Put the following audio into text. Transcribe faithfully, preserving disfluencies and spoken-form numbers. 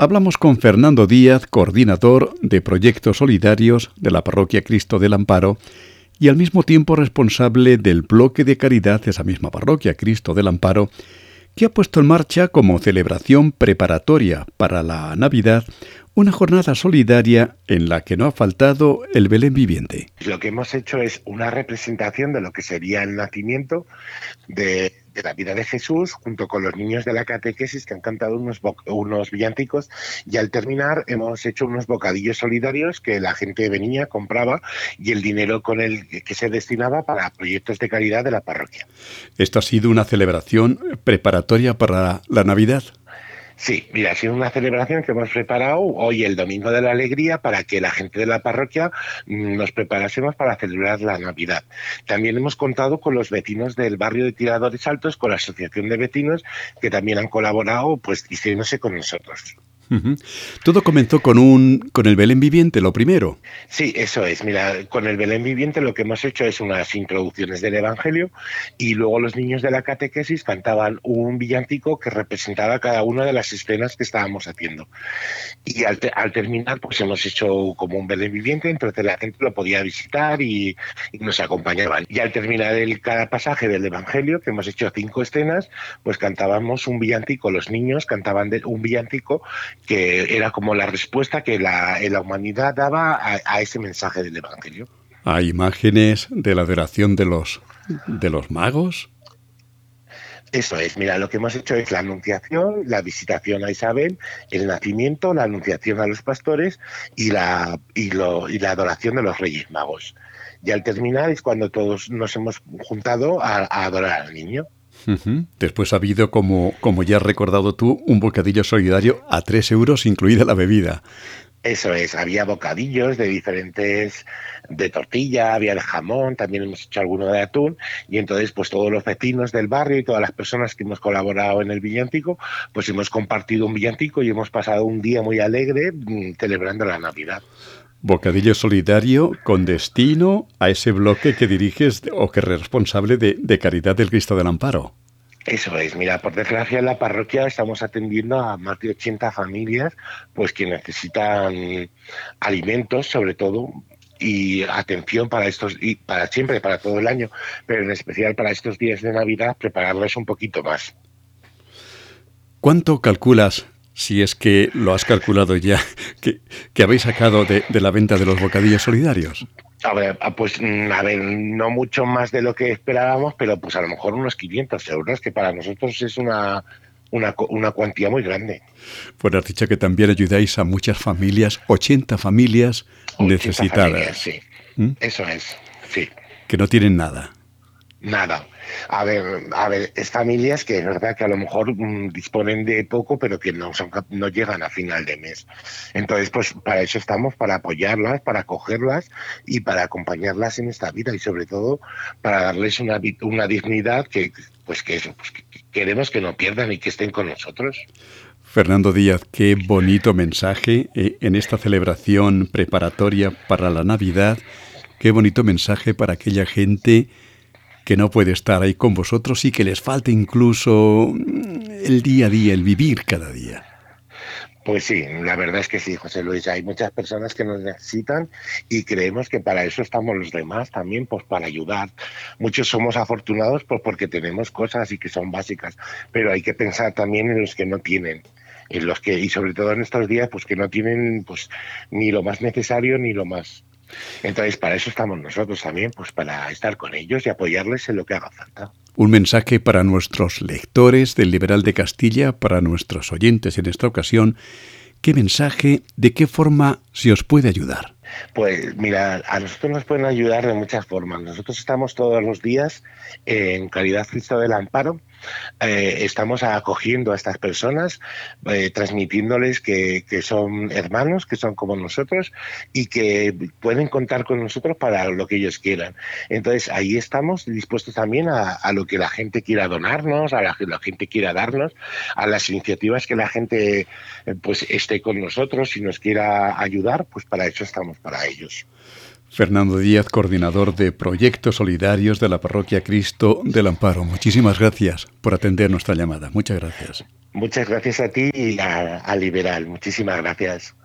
Hablamos con Fernando Díaz, coordinador de proyectos solidarios de la Parroquia Cristo del Amparo y al mismo tiempo responsable del bloque de caridad de esa misma parroquia, Cristo del Amparo, que ha puesto en marcha como celebración preparatoria para la Navidad una jornada solidaria en la que no ha faltado el Belén viviente. Lo que hemos hecho es una representación de lo que sería el nacimiento de, de la vida de Jesús, junto con los niños de la catequesis que han cantado unos, unos villancicos, y al terminar hemos hecho unos bocadillos solidarios que la gente venía, compraba, y el dinero con el que se destinaba para proyectos de caridad de la parroquia. Esto ha sido una celebración preparatoria para la Navidad. Sí, mira, ha sido una celebración que hemos preparado hoy, el Domingo de la Alegría, para que la gente de la parroquia nos preparásemos para celebrar la Navidad. También hemos contado con los vecinos del barrio de Tiradores Altos, con la asociación de vecinos, que también han colaborado, pues, diciéndose con nosotros. Uh-huh. Todo comenzó con un con el Belén viviente, lo primero. Sí, eso es. Mira, con el Belén viviente lo que hemos hecho es unas introducciones del Evangelio y luego los niños de la catequesis cantaban un villancico que representaba cada una de las escenas que estábamos haciendo. Y al, te- al terminar, pues hemos hecho como un Belén viviente, entonces la gente lo podía visitar y, y nos acompañaban. Y al terminar el, cada pasaje del Evangelio, que hemos hecho cinco escenas, pues cantábamos un villancico. Los niños cantaban de- un villancico que era como la respuesta que la, la humanidad daba a, a ese mensaje del Evangelio. Hay imágenes de la adoración de los de los magos. Eso es, mira, lo que hemos hecho es la anunciación, la visitación a Isabel, el nacimiento, la anunciación a los pastores y la, y lo, y la adoración de los Reyes Magos. Y al terminar es cuando todos nos hemos juntado a, a adorar al niño. Uh-huh. Después ha habido, como, como ya has recordado tú, un bocadillo solidario a tres euros, incluida la bebida. Eso es, había bocadillos de diferentes, de tortilla, había de jamón, también hemos hecho alguno de atún, y entonces pues todos los vecinos del barrio y todas las personas que hemos colaborado en el villancico, pues hemos compartido un villancico y hemos pasado un día muy alegre mm, celebrando la Navidad. Bocadillo solidario con destino a ese bloque que diriges o que eres responsable de, de Caridad del Cristo del Amparo. Eso es, mira, por desgracia en la parroquia estamos atendiendo a más de ochenta familias pues que necesitan alimentos sobre todo y atención para estos y para siempre, para todo el año, pero en especial para estos días de Navidad prepararles un poquito más. ¿Cuánto calculas, si es que lo has calculado ya, que, que habéis sacado de, de la venta de los bocadillos solidarios? A ver, ah, pues mm, a ver, no mucho más de lo que esperábamos, pero pues a lo mejor unos quinientos euros, que para nosotros es una, una, co- una cuantía muy grande. Pues has dicho que también ayudáis a muchas familias, ochenta familias ochenta familias, necesitadas, sí. ¿m? Eso es, sí. Que no tienen nada. Nada. A ver, a ver, es familias que es verdad que a lo mejor mm, disponen de poco, pero que no son, cap- no llegan a final de mes. Entonces, pues para eso estamos, para apoyarlas, para acogerlas y para acompañarlas en esta vida y sobre todo para darles una, vi- una dignidad que, pues que, eso, pues que que queremos que no pierdan y que estén con nosotros. Fernando Díaz, qué bonito mensaje eh, en esta celebración preparatoria para la Navidad. Qué bonito mensaje para aquella gente que no puede estar ahí con vosotros y que les falta incluso mm, el día a día, el vivir cada día. Pues sí, la verdad es que sí, José Luis, hay muchas personas que nos necesitan y creemos que para eso estamos los demás también, pues para ayudar. Muchos somos afortunados pues porque tenemos cosas y que son básicas, pero hay que pensar también en los que no tienen, en los que, y sobre todo en estos días, pues que no tienen pues ni lo más necesario ni lo más. Entonces, para eso estamos nosotros también, pues para estar con ellos y apoyarles en lo que haga falta. Un mensaje para nuestros lectores del Liberal de Castilla, para nuestros oyentes en esta ocasión. ¿Qué mensaje, de qué forma se os puede ayudar? Pues mira, a nosotros nos pueden ayudar de muchas formas. Nosotros estamos todos los días en Caridad Cristo del Amparo. Eh, estamos acogiendo a estas personas, eh, transmitiéndoles que, que son hermanos, que son como nosotros y que pueden contar con nosotros para lo que ellos quieran. Entonces, ahí estamos dispuestos también a, a lo que la gente quiera donarnos, a la que la gente quiera darnos, a las iniciativas que la gente eh, pues esté con nosotros y nos quiera ayudar, pues para eso estamos para ellos. Fernando Díaz, coordinador de Proyectos Solidarios de la Parroquia Cristo del Amparo. Muchísimas gracias por atender nuestra llamada. Muchas gracias. Muchas gracias a ti y a, a Liberal. Muchísimas gracias.